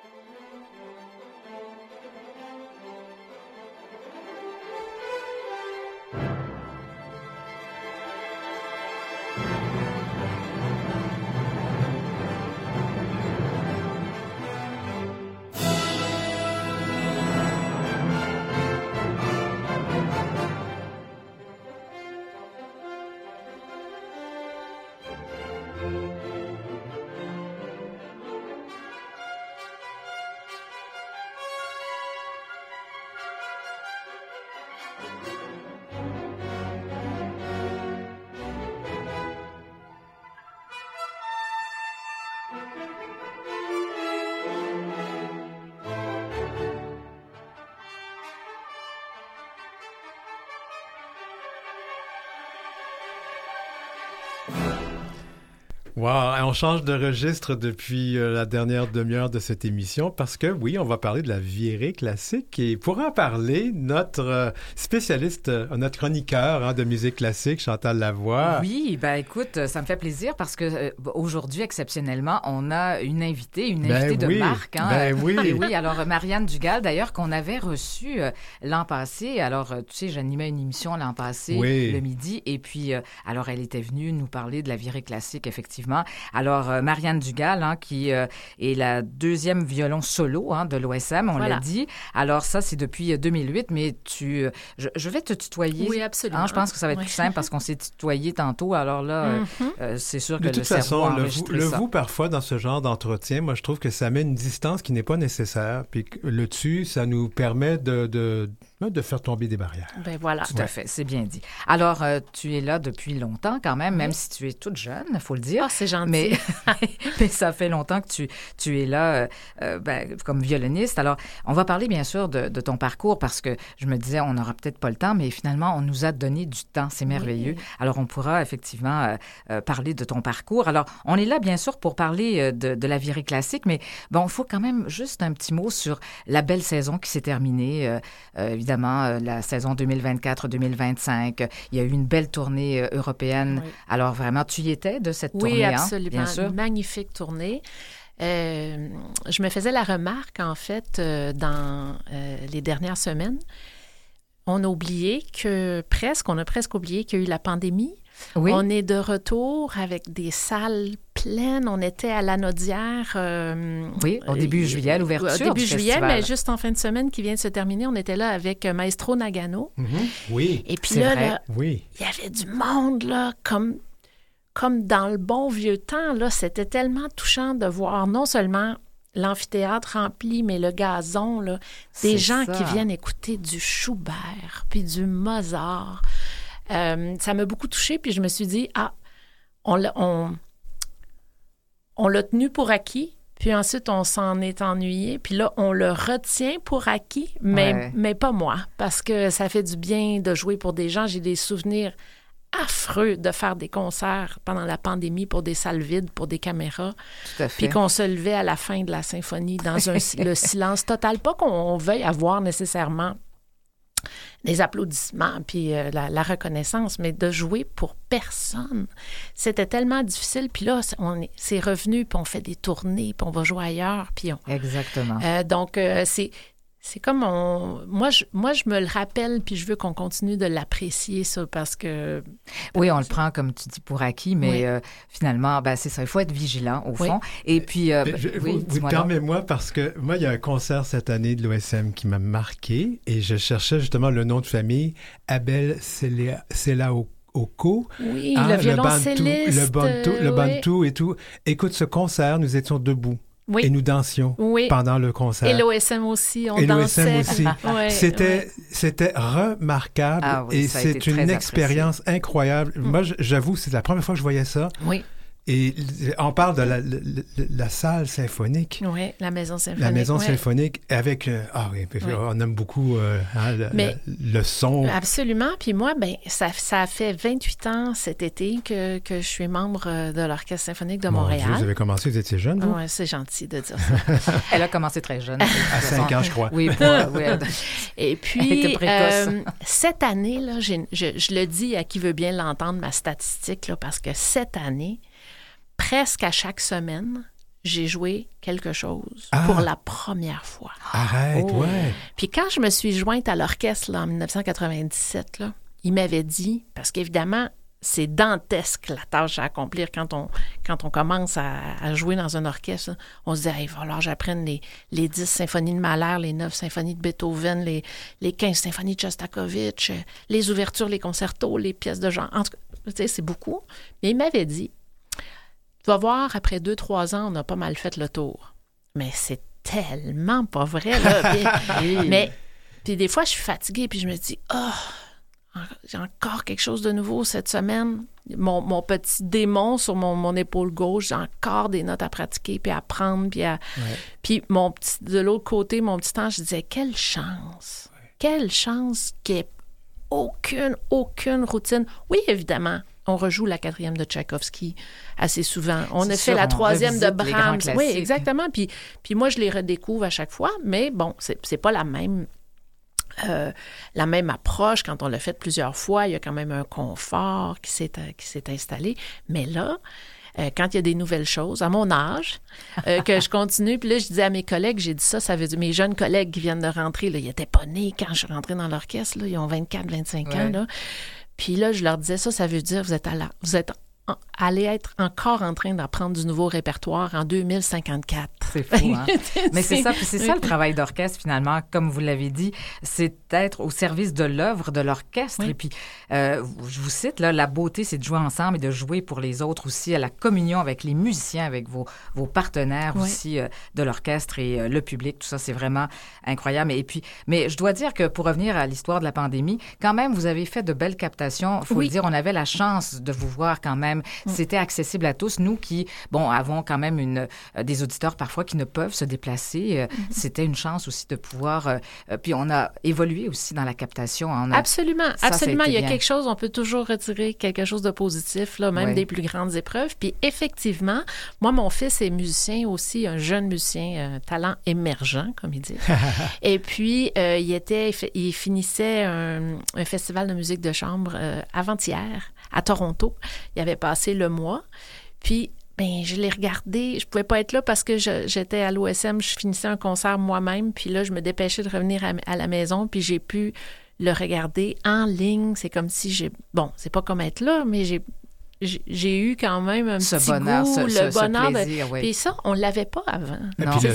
Wow, on change de registre depuis la dernière demi-heure de cette émission parce que, oui, on va parler de la virée classique et pour en parler, notre spécialiste, notre chroniqueur de musique classique, Chantal Lavoie. Oui, ben écoute, ça me fait plaisir parce que aujourd'hui, exceptionnellement, on a une invitée de marque. Ben oui. Et oui, alors Marianne Dugal, d'ailleurs, qu'on avait reçue l'an passé. Alors, tu sais, j'animais une émission l'an passé, le midi, et puis, alors, elle était venue nous parler de la virée classique, effectivement. Alors, Marianne Dugal, qui est la deuxième violon solo de l'OSM, on l'a dit. Alors, ça, c'est depuis 2008, mais je vais te tutoyer. Oui, absolument. Je pense que ça va être plus simple parce qu'on s'est tutoyé tantôt. Alors là, c'est sûr que de toute façon, le ça. vous, parfois, dans ce genre d'entretien, moi, je trouve que ça met une distance qui n'est pas nécessaire. Puis le tu, ça nous permet de faire tomber des barrières. Ben voilà. Tout à fait, c'est bien dit. Alors, tu es là depuis longtemps quand même si tu es toute jeune, il faut le dire. Ah, c'est gentil. Mais ça fait longtemps que tu es là comme violoniste. Alors, on va parler bien sûr de ton parcours parce que je me disais, on n'aura peut-être pas le temps, mais finalement, on nous a donné du temps. C'est merveilleux. Oui. Alors, on pourra effectivement parler de ton parcours. Alors, on est là bien sûr pour parler de la virée classique, mais bon, il faut quand même juste un petit mot sur la belle saison qui s'est terminée. Évidemment, la saison 2024-2025. Il y a eu une belle tournée européenne. Oui. Alors, vraiment, tu y étais de cette tournée? Oui, absolument. Bien sûr. Une magnifique tournée. Je me faisais la remarque, en fait, dans les dernières semaines. On a presque oublié qu'il y a eu la pandémie. Oui. On est de retour avec des salles pleines. On était à l'Anaudière. Oui, au début juillet, à l'ouverture au début du juillet, festival. mais juste en fin de semaine qui vient de se terminer, on était là avec Maestro Nagano. Mm-hmm. Oui, et puis c'est là, vrai. Là, oui. Il y avait du monde, là, comme dans le bon vieux temps. Là, c'était tellement touchant de voir non seulement l'amphithéâtre rempli, mais le gazon, là, des gens qui viennent écouter du Schubert, puis du Mozart. Ça m'a beaucoup touchée, puis je me suis dit, on l'a tenu pour acquis, puis ensuite on s'en est ennuyé, puis là, on le retient pour acquis, mais pas moi, parce que ça fait du bien de jouer pour des gens. J'ai des souvenirs affreux de faire des concerts pendant la pandémie pour des salles vides, pour des caméras. Tout à fait. Puis qu'on se levait à la fin de la symphonie dans le silence total. Pas qu'on veuille avoir nécessairement des applaudissements puis la reconnaissance, mais de jouer pour personne. C'était tellement difficile. Puis là, c'est revenu, puis on fait des tournées, puis on va jouer ailleurs. Puis Exactement. Donc, c'est comme moi, je me le rappelle, puis je veux qu'on continue de l'apprécier, ça, parce que... Oui, on le prend, comme tu dis, pour acquis, mais finalement, c'est ça, il faut être vigilant, au fond. Et puis... permets-moi, parce que moi, il y a un concert cette année de l'OSM qui m'a marqué, et je cherchais justement le nom de famille, Abel Selaoko. Oui, le violoncelliste. Le bantou et tout. Écoute, ce concert, nous étions debout. Oui. Et nous dansions pendant le concert. Et l'OSM aussi, on dansait. C'était remarquable et c'est une expérience incroyable. Moi, j'avoue, c'est la première fois que je voyais ça. Oui. Et on parle de la salle symphonique. Oui, la maison symphonique. La maison symphonique avec... on aime beaucoup le son. Absolument. Puis moi, ça a fait 28 ans cet été que je suis membre de l'Orchestre symphonique de Montréal. Dieu, vous avez commencé, vous étiez jeune, vous? Oui, c'est gentil de dire ça. Elle a commencé très jeune. À 5 ans, je crois. Oui. Et puis, elle était précoce. Cette année, là, je le dis à qui veut bien l'entendre, ma statistique, là, parce que cette année, presque à chaque semaine, j'ai joué quelque chose pour la première fois. Arrête, ouais. Puis quand je me suis jointe à l'orchestre là, en 1997, là, il m'avait dit, parce qu'évidemment, c'est dantesque la tâche à accomplir quand on commence à jouer dans un orchestre. Là. On se dit, il va falloir que j'apprenne les 10 symphonies de Mahler, les 9 symphonies de Beethoven, les 15 symphonies de Shostakovich, les ouvertures, les concertos, les pièces de genre. En tout cas, tu sais, c'est beaucoup. Mais il m'avait dit, tu vas voir, après 2-3 ans, on a pas mal fait le tour. Mais c'est tellement pas vrai, là. Puis des fois, je suis fatiguée, puis je me dis, j'ai encore quelque chose de nouveau cette semaine. Mon petit démon sur mon épaule gauche, j'ai encore des notes à pratiquer, puis à apprendre, puis de l'autre côté, mon petit ange, je disais, quelle chance! Quelle chance qu'il n'y ait aucune routine. Oui, évidemment, on rejoue la 4e de Tchaïkovski assez souvent. On a fait la 3e de Brahms. Oui, exactement. Puis moi, je les redécouvre à chaque fois, mais bon, c'est pas la même approche. Quand on l'a fait plusieurs fois, il y a quand même un confort qui s'est installé. Mais là, quand il y a des nouvelles choses, à mon âge, que je continue, puis là, je disais à mes collègues, j'ai dit ça veut dire, mes jeunes collègues qui viennent de rentrer, là, ils n'étaient pas nés quand je suis rentrée dans l'orchestre, là, ils ont 24, 25 ans, là. Puis là, je leur disais, ça veut dire, vous êtes allez être encore en train d'apprendre du nouveau répertoire en 2054. C'est fou, hein? Mais c'est ça, puis c'est ça le travail d'orchestre, finalement, comme vous l'avez dit, c'est d'être au service de l'œuvre de l'orchestre. Oui. Et puis, je vous cite, là, la beauté, c'est de jouer ensemble et de jouer pour les autres aussi, à la communion avec les musiciens, avec vos partenaires aussi de l'orchestre et le public. Tout ça, c'est vraiment incroyable. Et puis, mais je dois dire que pour revenir à l'histoire de la pandémie, quand même, vous avez fait de belles captations. Il faut le dire, on avait la chance de vous voir quand même. C'était accessible à tous. Nous qui, avons quand même des auditeurs parfois qui ne peuvent se déplacer, c'était une chance aussi de pouvoir... puis on a évolué aussi dans la captation. Absolument. Il y a quelque chose, on peut toujours retirer quelque chose de positif, là, même des plus grandes épreuves. Puis effectivement, moi, mon fils est musicien aussi, un jeune musicien, talent émergent, comme il dit. Et puis, il finissait un festival de musique de chambre avant-hier à Toronto. Il avait passé le mois. Puis, je l'ai regardé. Je pouvais pas être là parce que j'étais à l'OSM. Je finissais un concert moi-même. Puis là, je me dépêchais de revenir à la maison. Puis j'ai pu le regarder en ligne. C'est comme si c'est pas comme être là, mais j'ai eu quand même un petit bonheur, goût, le bonheur. Plaisir, Puis ça, on l'avait pas avant. Et puis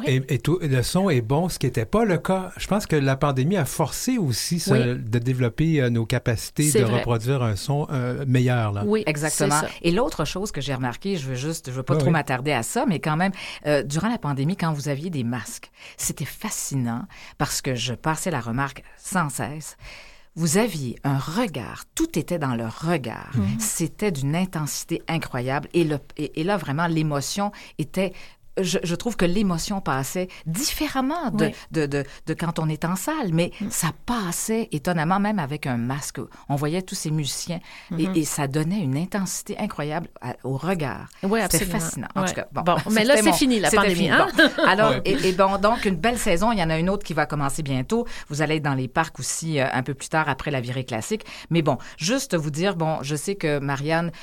le son est bon, ce qui n'était pas le cas. Je pense que la pandémie a forcé aussi de développer nos capacités de reproduire un son meilleur. Là. Oui, exactement. Et l'autre chose que j'ai remarqué, je veux pas trop m'attarder à ça, mais quand même, durant la pandémie, quand vous aviez des masques, c'était fascinant parce que je passais la remarque sans cesse. Vous aviez un regard, tout était dans le regard. C'était d'une intensité incroyable. Et là, vraiment, l'émotion était... Je trouve que l'émotion passait différemment de quand on est en salle, mais ça passait étonnamment, même avec un masque. On voyait tous ces musiciens et ça donnait une intensité incroyable au regard. Oui, c'était fascinant. En tout cas, mais là, c'est fini, la pandémie. Hein? Alors, donc, une belle saison. Il y en a une autre qui va commencer bientôt. Vous allez être dans les parcs aussi un peu plus tard, après la virée classique. Mais juste vous dire, je sais que Marianne,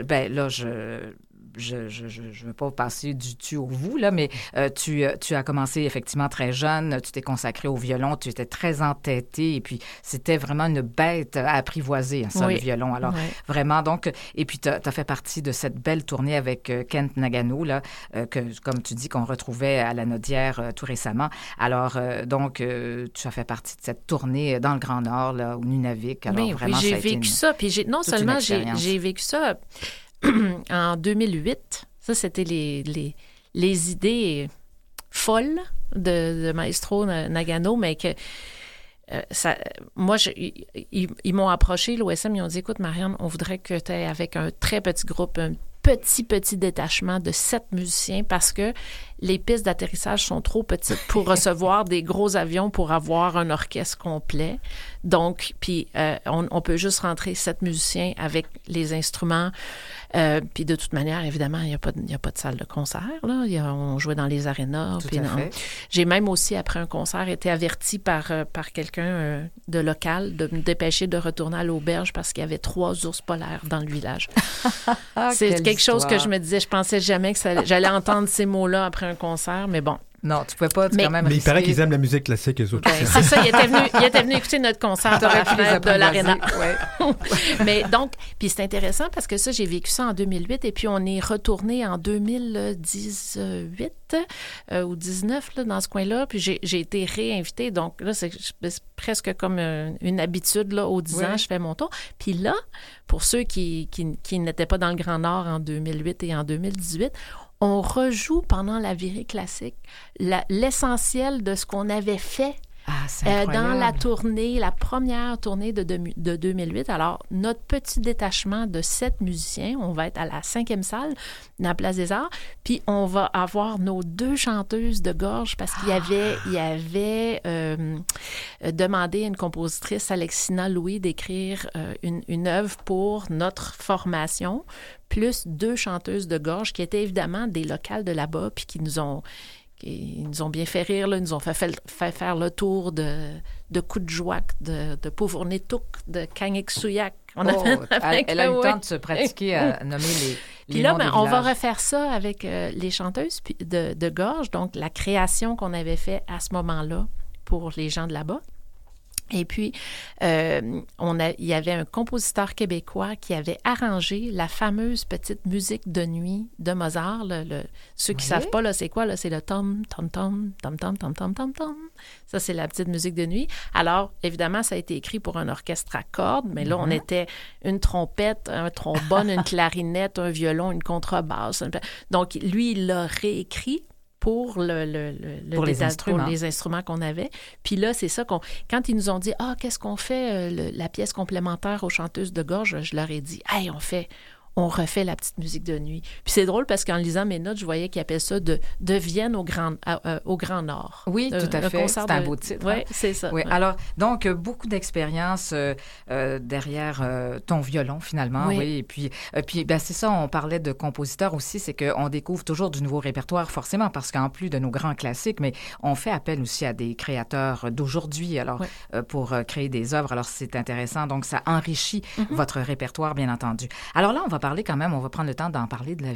je ne veux pas passer du tu au vous, là, mais tu as commencé effectivement très jeune, tu t'es consacré au violon, tu étais très entêtée et puis c'était vraiment une bête à apprivoiser, le violon. Alors, vraiment, donc, et puis tu as fait partie de cette belle tournée avec Kent Nagano, là, que, comme tu dis, qu'on retrouvait à la Naudière tout récemment. Alors, tu as fait partie de cette tournée dans le Grand Nord, là, au Nunavik. Alors, vraiment, j'ai vécu ça, puis j'ai vécu ça... en 2008, ça, c'était les idées folles de Maestro Nagano, mais que ils m'ont approché, l'OSM, ils ont dit, écoute, Marianne, on voudrait que tu aies avec un très petit groupe, un petit détachement de 7 musiciens parce que les pistes d'atterrissage sont trop petites pour recevoir des gros avions pour avoir un orchestre complet. Donc, puis on peut juste rentrer 7 musiciens avec les instruments. Puis de toute manière, évidemment, il n'y a pas de salle de concert. Là. On jouait dans les arénas. Tout à fait. J'ai même aussi, après un concert, été avertie par quelqu'un de local de me dépêcher de retourner à l'auberge parce qu'il y avait 3 ours polaires dans le village. C'est quelque chose que je me disais, je pensais jamais que j'allais entendre ces mots-là après un concert, mais bon. Non, tu pouvais pas quand même Mais il risquer. paraît qu'ils aiment la musique classique, eux autres. Ben, c'est ça, il était venu écouter notre concert à la fenêtre de l'aréna. Ouais. Mais donc, puis c'est intéressant parce que ça, j'ai vécu ça en 2008 et puis on est retourné en 2018 ou 19 là, dans ce coin-là, puis j'ai été réinvitée. Donc là, c'est presque comme une habitude, là, aux 10 ans, je fais mon tour. Puis là, pour ceux qui n'étaient pas dans le Grand Nord en 2008 et en 2018, on rejoue pendant la virée classique l'essentiel de ce qu'on avait fait dans la tournée, la première tournée de 2008. Alors, notre petit détachement de 7 musiciens, on va être à la 5e salle, dans la Place des Arts, puis on va avoir nos 2 chanteuses de gorge parce qu'il y avait demandé à une compositrice, Alexina Louis, d'écrire une œuvre pour notre formation, plus 2 chanteuses de gorge qui étaient évidemment des locales de là-bas, puis qui nous ont bien fait rire, là. Ils nous ont fait faire le tour de Coudjouac, de Pauvournétouk, de Kangexuyak. Elle a eu le temps de se pratiquer à nommer les puis là, noms des on va villages. refaire ça avec les chanteuses de gorge, donc la création qu'on avait fait à ce moment-là pour les gens de là-bas. Et puis, il y avait un compositeur québécois qui avait arrangé la fameuse petite musique de nuit de Mozart. Ceux qui ne savent pas, là, c'est quoi? Là, c'est le tom, tom, tom, tom, tom, tom, tom, tom, tom. Ça, c'est la petite musique de nuit. Alors, évidemment, ça a été écrit pour un orchestre à cordes, mais là, on était une trompette, un trombone, une clarinette, un violon, une contrebasse. Donc, lui, il l'a réécrit pour les instruments qu'on avait. Puis là, c'est ça quand ils nous ont dit « Ah, qu'est-ce qu'on fait, la pièce complémentaire aux chanteuses de gorge? » Je leur ai dit « Hey, on refait la petite musique de nuit. » Puis c'est drôle parce qu'en lisant mes notes, je voyais qu'ils appellent ça de Vienne au Grand Nord. Oui, tout à fait. C'est un beau titre. Oui, c'est ça. Oui. Ouais. Alors, donc, beaucoup d'expérience derrière ton violon, finalement. Oui. Et puis ben, c'est ça, on parlait de compositeurs aussi, c'est qu'on découvre toujours du nouveau répertoire, forcément, parce qu'en plus de nos grands classiques, mais on fait appel aussi à des créateurs d'aujourd'hui, alors, pour créer des œuvres. Alors, c'est intéressant. Donc, ça enrichit votre répertoire, bien entendu. Alors là, on va prendre le temps d'en parler de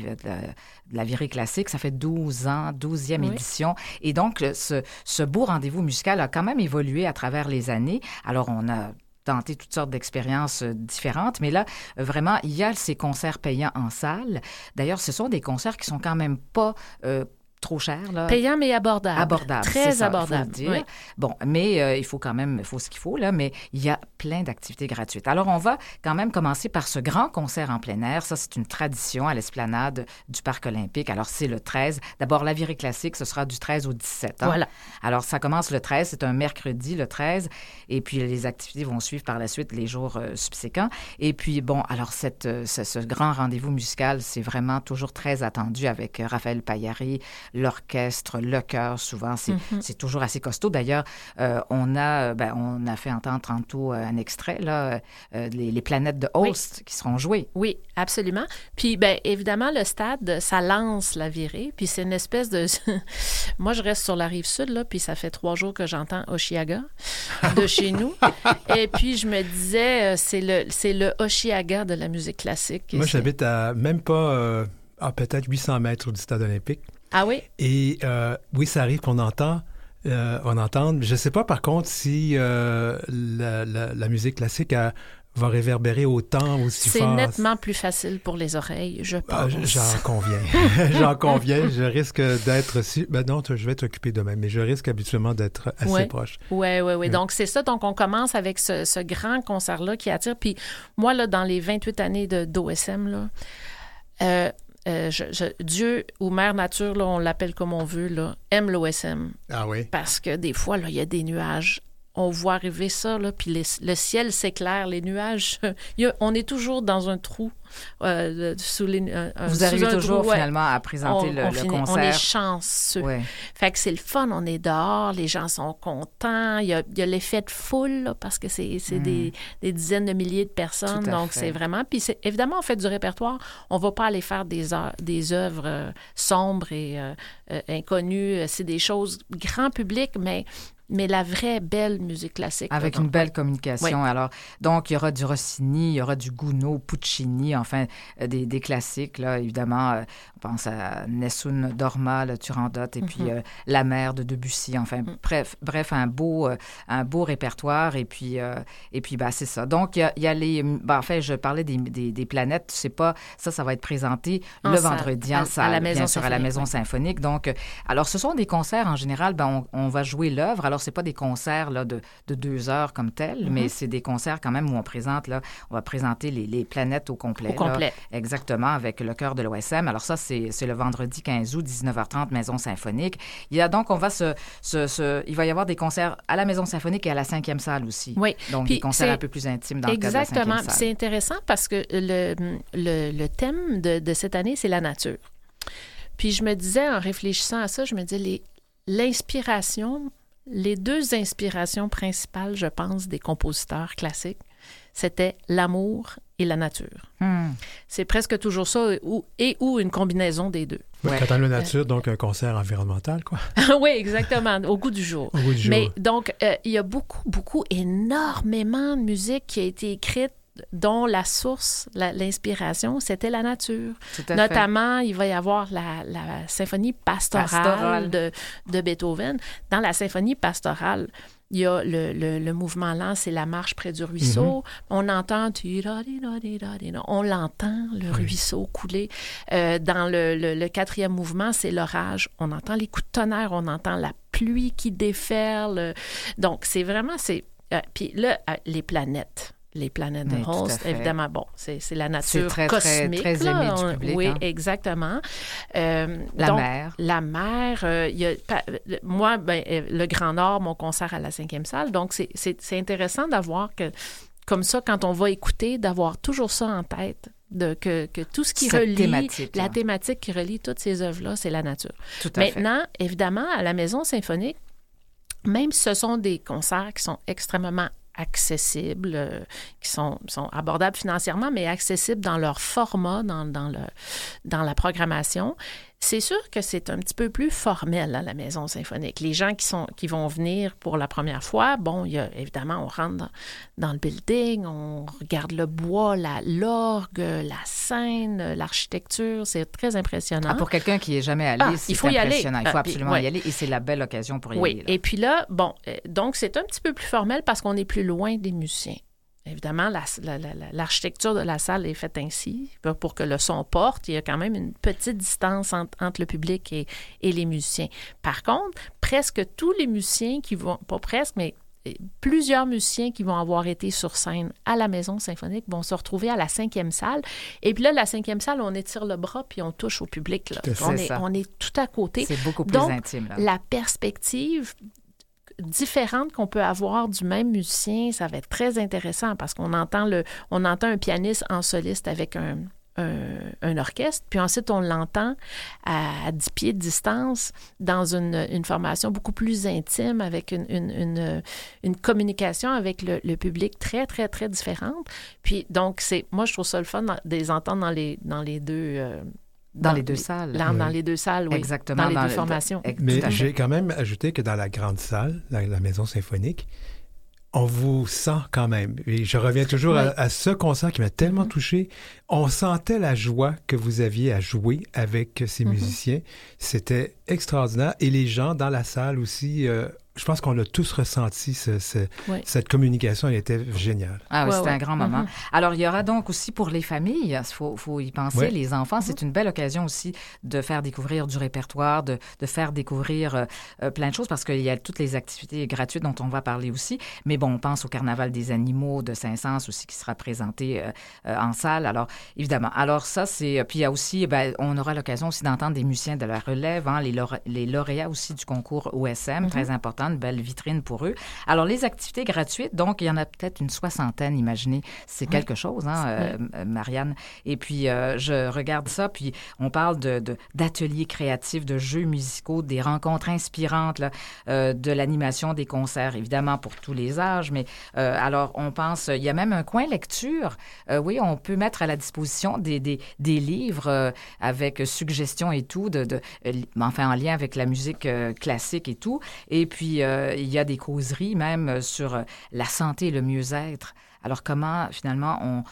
la virée classique. Ça fait 12 ans, 12e édition. Et donc, ce beau rendez-vous musical a quand même évolué à travers les années. Alors, on a tenté toutes sortes d'expériences différentes, mais là, vraiment, il y a ces concerts payants en salle. D'ailleurs, ce sont des concerts qui sont quand même pas trop cher, là. Payant, mais abordable. Abordable. Très ça, abordable. Faut le dire. Bon, mais il faut ce qu'il faut, là, mais il y a plein d'activités gratuites. Alors, on va quand même commencer par ce grand concert en plein air. Ça, c'est une tradition à l'esplanade du Parc olympique. Alors, c'est le 13. D'abord, la virée classique, ce sera du 13 au 17. Hein? Voilà. Alors, ça commence le 13. C'est un mercredi, le 13. Et puis, les activités vont suivre par la suite les jours subséquents. Et puis, bon, alors, ce grand rendez-vous musical, c'est vraiment toujours très attendu avec Raphaël Paillari, l'orchestre, le chœur, souvent, c'est toujours assez costaud. D'ailleurs, on a fait entendre tantôt un extrait, là, les planètes de Holst qui seront jouées. Oui, absolument. Puis, bien, évidemment, le stade, ça lance la virée, puis c'est une espèce de... Moi, je reste sur la rive sud, là, puis ça fait 3 jours que j'entends Oshiaga de chez nous. Et puis, je me disais, c'est le Oshiaga de la musique classique. Moi, j'habite à même pas, peut-être 800 mètres du stade olympique. Ah oui? Et oui, ça arrive qu'on entend. Je ne sais pas, par contre, si la musique classique va réverbérer autant, aussi fort. C'est nettement plus facile pour les oreilles, je pense. J'en conviens. J'en conviens. Je risque d'être... non, je vais être occupé demain, mais je risque habituellement d'être assez proche. Oui. Donc, c'est ça. Donc, on commence avec ce grand concert-là qui attire. Puis moi, là, dans les 28 années d'OSM, là... Dieu ou Mère Nature, là, on l'appelle comme on veut, là, aime l'OSM. Ah oui? Parce que des fois, là, il y a des nuages on voit arriver ça, là, puis le ciel s'éclaire, les nuages. On est toujours dans un trou. Sous Vous arrivez toujours, finalement, à présenter le concert. On est chanceux. Ouais. Fait que c'est le fun. On est dehors, les gens sont contents. Il y a l'effet de foule, là, parce que c'est des dizaines de milliers de personnes. Donc, c'est vraiment... Puis, évidemment, on fait du répertoire. On ne va pas aller faire des œuvres sombres et inconnues. C'est des choses grand public, mais la vraie belle musique classique. Avec une belle communication. Oui. Alors, donc, il y aura du Rossini, il y aura du Gounod, Puccini, enfin, des classiques, là, évidemment. On pense à Nessun Dorma, le Turandot, et puis La Mer de Debussy. Enfin, bref, un beau répertoire. Et puis c'est ça. Donc, il y a les... en fait, je parlais des planètes. Tu sais pas, ça va être présenté le vendredi en salle, bien sûr, à la Maison Symphonique. Donc, alors, ce sont des concerts, en général, on va jouer l'œuvre. Alors, c'est pas des concerts là, de 2 heures comme tel, mais c'est des concerts quand même où on va présenter les planètes au complet. Là, exactement, avec le chœur de l'OSM. Alors ça, c'est le vendredi 15 août, 19h30, Maison Symphonique. Il y a donc, il va y avoir des concerts à la Maison Symphonique et à la 5e salle aussi. Oui. Donc, des concerts un peu plus intimes dans le cadre de la 5e salle. Exactement. C'est intéressant parce que le thème de cette année, c'est la nature. Puis je me disais, en réfléchissant à ça, je me disais, l'inspiration... Les 2 inspirations principales, je pense, des compositeurs classiques, c'était l'amour et la nature. C'est presque toujours ça, ou une combinaison des 2. Ouais. Quand on a la nature, donc un concert environnemental, quoi. Oui, exactement, au goût du jour. Au goût du jour. Mais donc, il y a énormément de musique qui a été écrite dont la source, l'inspiration, c'était la nature. Notamment, il va y avoir la symphonie pastorale de Beethoven. Dans la symphonie pastorale, il y a le mouvement lent, c'est la marche près du ruisseau. On entend... On l'entend, le ruisseau couler. Dans le 4e mouvement, c'est l'orage. On entend les coups de tonnerre, on entend la pluie qui déferle. Donc, c'est vraiment... Puis là, les planètes. Les planètes de Holst, évidemment, bon, c'est la nature cosmique. C'est très aimé du public. Oui, exactement. Mer. La mer. Moi, le Grand Nord, mon concert à la 5e salle. Donc, c'est intéressant d'avoir que, comme ça, quand on va écouter, d'avoir toujours ça en tête. Que tout ce qui relie, la thématique qui relie toutes ces œuvres-là, c'est la nature. Maintenant, évidemment, à la Maison Symphonique, même si ce sont des concerts qui sont extrêmement accessibles, qui sont abordables financièrement, mais accessibles dans leur format, dans la programmation. C'est sûr que c'est un petit peu plus formel à la Maison Symphonique. Les gens qui vont venir pour la première fois, bon, évidemment, on rentre dans le building, on regarde le bois, l'orgue, la scène, l'architecture, c'est très impressionnant. Pour quelqu'un qui n'est jamais allé, c'est impressionnant. Il faut absolument y aller et c'est la belle occasion pour y aller. Oui, et puis là, bon, donc c'est un petit peu plus formel parce qu'on est plus loin des musiciens. Évidemment, l'architecture de la salle est faite ainsi pour que le son porte. Il y a quand même une petite distance entre le public et les musiciens. Par contre, presque tous les musiciens qui vont, pas presque, mais plusieurs musiciens qui vont avoir été sur scène à la Maison Symphonique vont se retrouver à la 5e salle. Et puis là, la 5e salle, on étire le bras puis on touche au public. Là. On est tout à côté. C'est beaucoup plus intime. Là. La perspective différente qu'on peut avoir du même musicien, ça va être très intéressant parce qu'on entend un pianiste en soliste avec un orchestre, puis ensuite on l'entend à 10 pieds de distance dans une formation beaucoup plus intime avec une communication avec le public très, très, très différente. Puis donc, moi je trouve ça le fun de les entendre dans les deux... Dans les 2 salles. Dans les 2 salles, oui. Exactement. Dans les 2 formations. Mais j'ai quand même ajouté que dans la grande salle, la Maison Symphonique, on vous sent quand même. Et je reviens toujours à ce concert qui m'a tellement touché. On sentait la joie que vous aviez à jouer avec ces musiciens. C'était extraordinaire. Et les gens dans la salle aussi... je pense qu'on a tous ressenti cette communication, elle était géniale. Ah oui, c'était un grand moment. Alors, il y aura donc aussi pour les familles, il faut y penser, les enfants, c'est une belle occasion aussi de faire découvrir du répertoire, de faire découvrir plein de choses, parce qu'il y a toutes les activités gratuites dont on va parler aussi. Mais bon, on pense au Carnaval des animaux de Saint-Saëns aussi qui sera présenté en salle. Alors, évidemment. Alors, ça, c'est... Puis il y a aussi, on aura l'occasion aussi d'entendre des musiciens de la relève, les lauréats aussi du concours OSM, très important important, une belle vitrine pour eux. Alors, les activités gratuites, donc, il y en a peut-être une 60aine, imaginez. C'est quelque chose, hein, Marianne? Et puis, je regarde ça, puis on parle d'ateliers créatifs, de jeux musicaux, des rencontres inspirantes, là, de l'animation, des concerts, évidemment, pour tous les âges. Mais alors, on pense, il y a même un coin lecture. Oui, on peut mettre à la disposition des livres avec suggestions et tout, enfin, en lien avec la musique classique et tout. Et puis, il y a des causeries même sur la santé et le mieux-être. Alors, comment, finalement,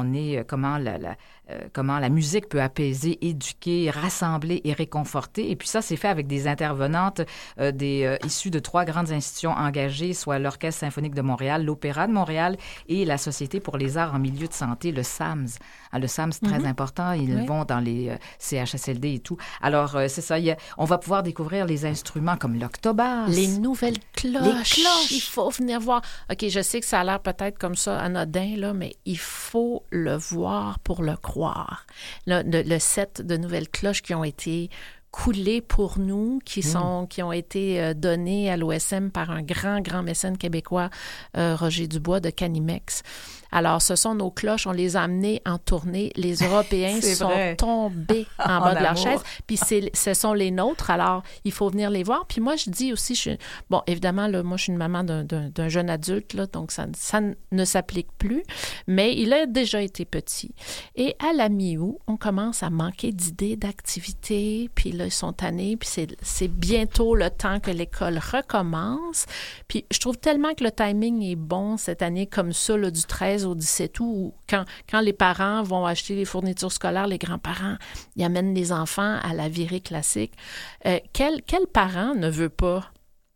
comment la musique peut apaiser, éduquer, rassembler et réconforter. Et puis ça, c'est fait avec des intervenantes issues de 3 grandes institutions engagées, soit l'Orchestre symphonique de Montréal, l'Opéra de Montréal et la Société pour les arts en milieu de santé, le SAMS. Le SAMS, c'est très important. Ils vont dans les CHSLD et tout. Alors, c'est ça. On va pouvoir découvrir les instruments comme l'octobasse. Les nouvelles cloches. Il faut venir voir. OK, je sais que ça a l'air peut-être comme ça anodin, là, mais il faut le voir pour le croire. Le set de nouvelles cloches qui ont été coulées pour nous, qui ont été données à l'OSM par un grand mécène québécois, Roger Dubois de Canimex. Alors, ce sont nos cloches, on les a amenées en tournée. Les Européens sont tombés en bas de leur chaise. Puis ce sont les nôtres, alors il faut venir les voir. Puis moi, je dis aussi, bon, évidemment, là, moi, je suis une maman d'un jeune adulte, là, donc ça ne s'applique plus, mais il a déjà été petit. Et à la mi-août, on commence à manquer d'idées, d'activités, puis là, ils sont tannés, puis c'est bientôt le temps que l'école recommence. Puis je trouve tellement que le timing est bon cette année, comme ça, là, du 13 au 17 août, où quand les parents vont acheter les fournitures scolaires, les grands-parents, ils amènent les enfants à la virée classique. Quel parent ne veut pas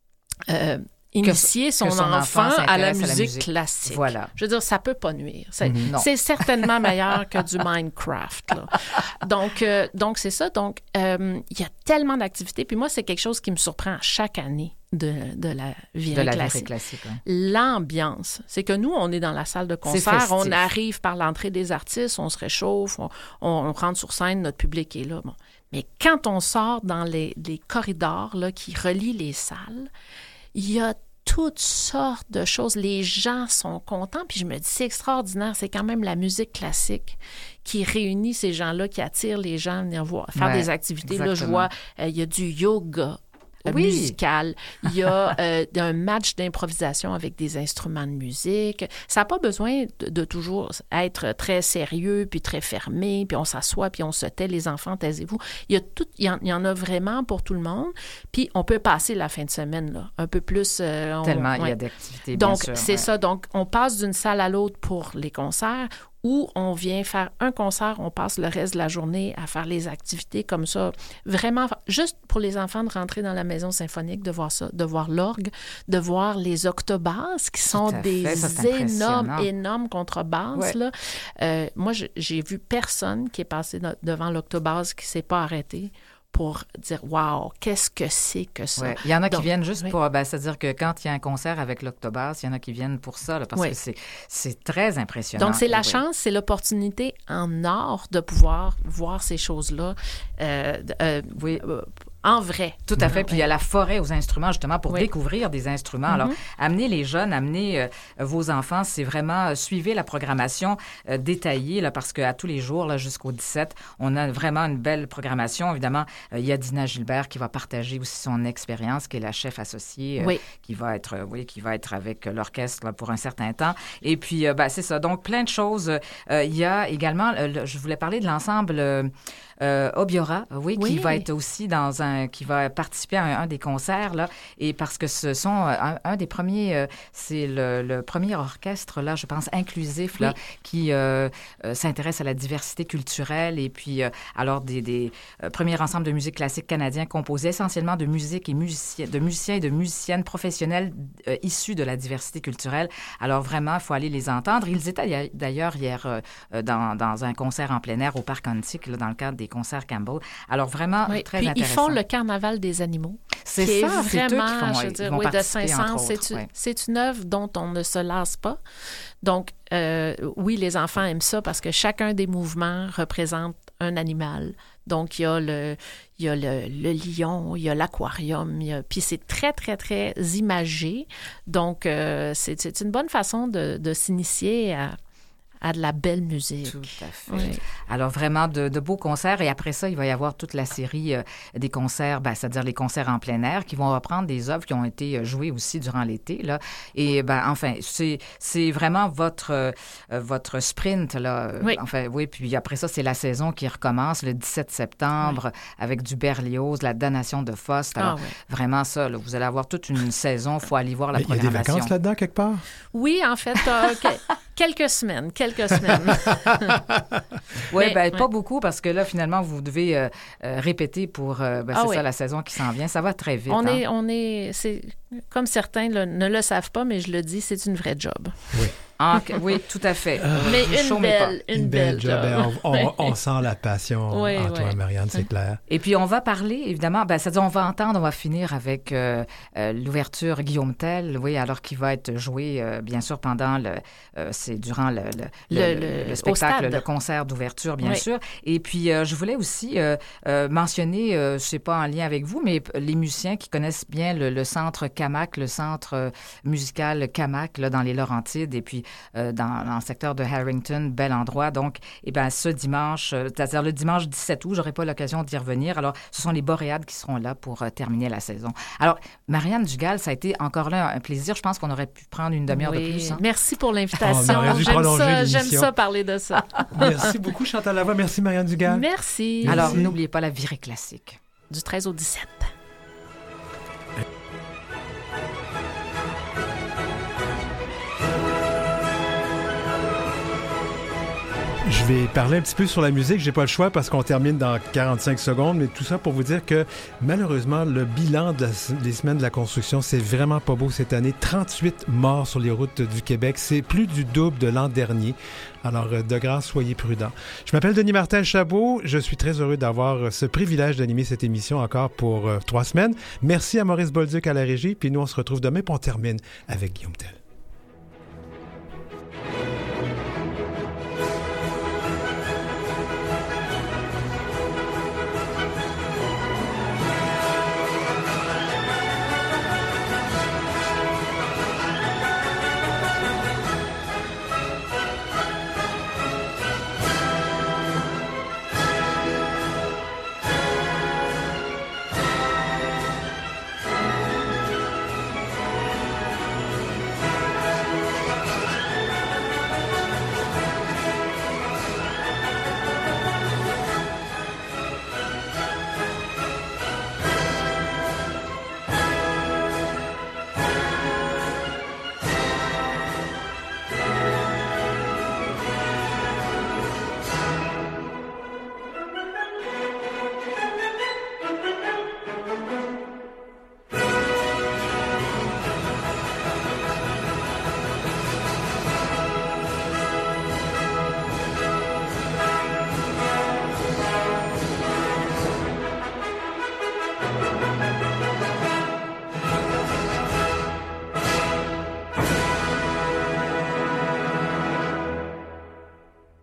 initier son enfant à la musique classique? Voilà. Je veux dire, ça peut pas nuire. C'est certainement meilleur que du Minecraft, là. Donc, c'est ça. Donc, il y a tellement d'activités. Puis moi, c'est quelque chose qui me surprend chaque année de la virée classique. Ouais. L'ambiance. C'est que nous, on est dans la salle de concert, on arrive par l'entrée des artistes, on se réchauffe, on rentre sur scène, notre public est là. Bon. Mais quand on sort dans les corridors là, qui relient les salles, il y a toutes sortes de choses. Les gens sont contents. Puis je me dis, c'est extraordinaire. C'est quand même la musique classique qui réunit ces gens-là, qui attire les gens à venir faire des activités. Exactement. Là, je vois, il y a du yoga musical. Il y a un match d'improvisation avec des instruments de musique. Ça n'a pas besoin de toujours être très sérieux, puis très fermé, puis on s'assoit, puis on se tait, les enfants, taisez-vous. Il y en a vraiment pour tout le monde. Puis on peut passer la fin de semaine, là, un peu plus... Tellement il y a d'activités, bien sûr. Donc, c'est ça. Donc, on passe d'une salle à l'autre pour les concerts, où on vient faire un concert, on passe le reste de la journée à faire les activités comme ça. Vraiment, juste pour les enfants de rentrer dans la maison symphonique, de voir ça, de voir l'orgue, de voir les octobasses, qui sont des énormes contrebasses. Ouais. Là. Moi, j'ai vu personne qui est passé devant l'octobasse qui ne s'est pas arrêté pour dire « Wow, qu'est-ce que c'est que ça? Ouais. » Il y en a qui viennent juste pour... c'est-à-dire que quand il y a un concert avec l'octobasse, il y en a qui viennent pour ça, là, parce que c'est très impressionnant. Donc, c'est la chance, c'est l'opportunité en or de pouvoir voir ces choses-là. En vrai. Tout à fait. Puis il y a la forêt aux instruments, justement, pour découvrir des instruments. Alors, amenez les jeunes, amenez vos enfants, c'est vraiment suivez la programmation détaillée, là, parce qu'à tous les jours, là, jusqu'au 17, on a vraiment une belle programmation. Évidemment, il y a Dina Gilbert qui va partager aussi son expérience, qui est la chef associée, qui va être avec l'orchestre là, pour un certain temps. Et puis, c'est ça. Donc, plein de choses. Il y a également, je voulais parler de l'ensemble... Obiora, qui va être aussi qui va participer à un des concerts, là, et parce que ce sont un des premiers, c'est le premier orchestre, là, je pense, inclusif, là, qui s'intéresse à la diversité culturelle, et puis, alors, des premiers ensembles de musique classique canadiens composés essentiellement de musique et de musiciens et de musiciennes professionnels issus de la diversité culturelle. Alors, vraiment, il faut aller les entendre. Ils étaient d'ailleurs hier dans un concert en plein air au Parc Antique, là, dans le cadre des concerts Campbell. Alors, vraiment, très puis intéressant. Ils font le carnaval des animaux. C'est qui ça, est vraiment, je veux dire, de Saint-Saëns. C'est une œuvre dont on ne se lasse pas. Donc, oui, les enfants aiment ça parce que chacun des mouvements représente un animal. Donc, il y a le lion, il y a l'aquarium, puis c'est très, très, très imagé. Donc, c'est une bonne façon de s'initier à de la belle musique. Tout à fait. Oui. Alors, vraiment, de beaux concerts. Et après ça, il va y avoir toute la série des concerts, c'est-à-dire les concerts en plein air, qui vont reprendre des œuvres qui ont été jouées aussi durant l'été, là. Et, enfin, c'est vraiment votre sprint, là. Oui. Enfin, oui, puis après ça, c'est la saison qui recommence le 17 septembre avec du Berlioz, la Damnation de Faust. Alors, vraiment ça, là, vous allez avoir toute une saison. Il faut aller voir la programmation. Il y a des vacances là-dedans, quelque part? Oui, en fait, quelques semaines. Oui, pas beaucoup, parce que là, finalement, vous devez répéter pour ça, la saison qui s'en vient. Ça va très vite. C'est comme certains ne le savent pas, mais je le dis, c'est une vraie job. Oui. Oui, tout à fait. Mais une belle job. On sent la passion en toi, Marianne, c'est clair. Et puis, on va parler, évidemment, c'est-à-dire, on va finir avec l'ouverture Guillaume Tell, alors qu'il va être joué, bien sûr, pendant durant le spectacle, le concert d'ouverture, bien sûr. Et puis, je voulais aussi mentionner, c'est pas en lien avec vous, mais les musiciens qui connaissent bien le centre Camac, le centre musical Camac, là, dans les Laurentides, et puis dans le secteur de Harrington, bel endroit. Donc, ce dimanche, c'est-à-dire le dimanche 17 août, j'aurai pas l'occasion d'y revenir. Alors, ce sont les Boréades qui seront là pour terminer la saison. Alors, Marianne Dugal, ça a été encore là un plaisir. Je pense qu'on aurait pu prendre une demi-heure de plus. Hein? Merci pour l'invitation. J'aime ça, parler de ça. Merci beaucoup, Chantal Lavoie. Merci, Marianne Dugal. Merci. Alors, n'oubliez pas la virée classique. Du 13 au 17. Je vais parler un petit peu sur la musique. J'ai pas le choix parce qu'on termine dans 45 secondes, mais tout ça pour vous dire que malheureusement, le bilan des semaines de la construction, c'est vraiment pas beau cette année. 38 morts sur les routes du Québec. C'est plus du double de l'an dernier. Alors, de grâce, soyez prudents. Je m'appelle Denis Martin-Chabot. Je suis très heureux d'avoir ce privilège d'animer cette émission encore pour 3 semaines. Merci à Maurice Bolduc à la régie. Puis nous, on se retrouve demain pour on termine avec Guillaume Tell.